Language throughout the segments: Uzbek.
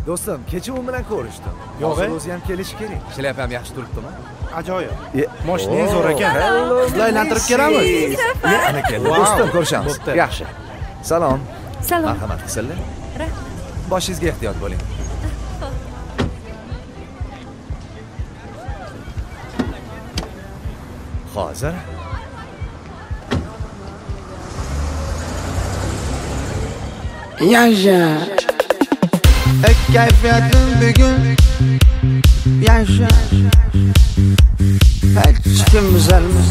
Do'stim, kecha u bilan ko'rishdim. Hozir o'zi ham kelishi kerak. Shlyapam yaxshi turibdimi? Ajoyib. Mashinangiz zo'r ekan. Sizlarni aylantirib kelamiz. Ana keldi. Do'stim, ko'rishamiz. Yaxshi. Salom. Salom. Marhamat qilinglar. Rahmat. Boshingizga ehtiyot bo'ling. Hozir Yaşa kayfiyatim bugün yaşa hiç kim düzelmez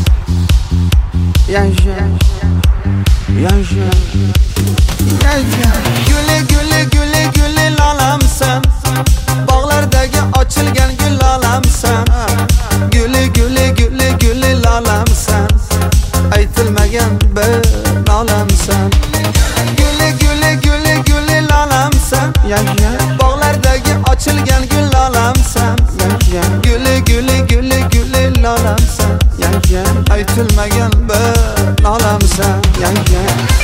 yaşa yaşa yaşa güle güle güle güle lalamsan bağlardaki açılgan gül lalamsan güle güle güle güle lalamsan aytilmagan bir lalamsan güle güle güle güle lalamsan yaşa bağlardaki açılgan gül lalamsan yaşa güle güle güle güle lalamsan yaşa aytilmagan bir lalamsan yaşa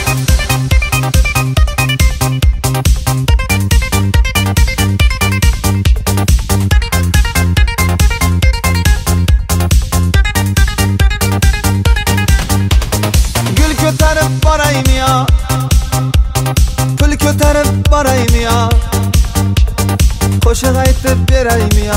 Ko'tarib borayım ya pul ko'tarib borayım ya qo'shiq aytib berayim ya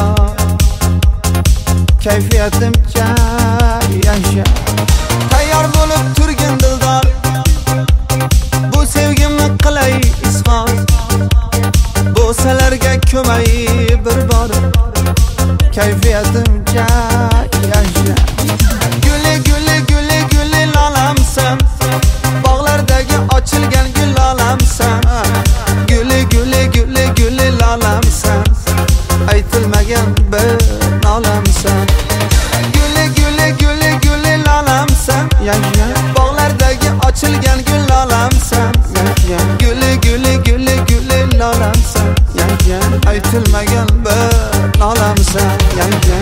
kayfiyatimcha yaşa tayyor bo'lib turgin dildor bu sevgimni qilay izhor bo'salarga ko'may bir bor kayfiyatimcha yaşa güle güle güle güle lalamsan bağlardaki açılgan gül lalamsan güle güle güle güle lalamsan aytilmagan bir lalamsan güle güle güle güle lalamsan yaşa bağlardaki açılgan gül lalamsan yaşa güle güle güle güle lalamsan yaşa aytilmagan bir lalamsan yaşa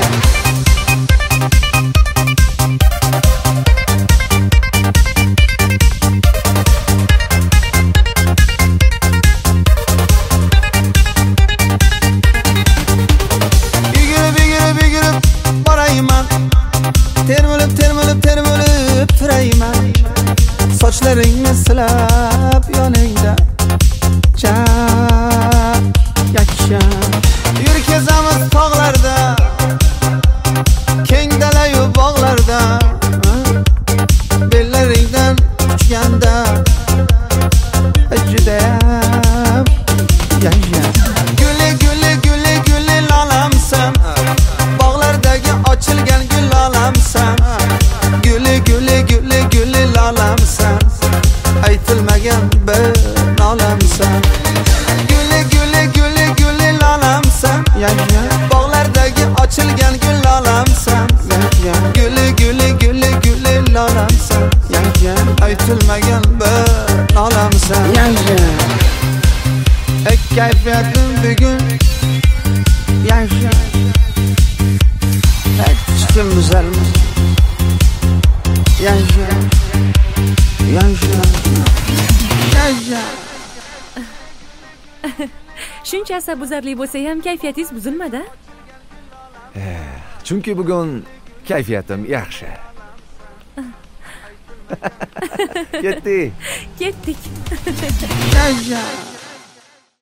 termilib turayman sochlaringni silab yoningda yakka yur kezamiz tog'larda keng dalayu bog'larda bellaringdan uchganda judayam yaxshi güle güle güle güle lalamsan bog'lardagi ochilgan gul lalamsan güle güle güle güle lalamsan aytilmagan bir lalamsan güle güle güle güle lalamsan yaşa bağlardaki açılgan gül lalamsan yaşa güle güle güle güle lalamsan yaşa aytilmagan bir lalamsan yaşa kayfiyatim bugün yaşa hiç kim düzelmez yaşa yaşa yaşa Shuncha asabuzarli bo'lsa ham kayfiyatingiz buzilmadi? Chunki bugun kayfiyatim yaxshi. Ketdik. yaşa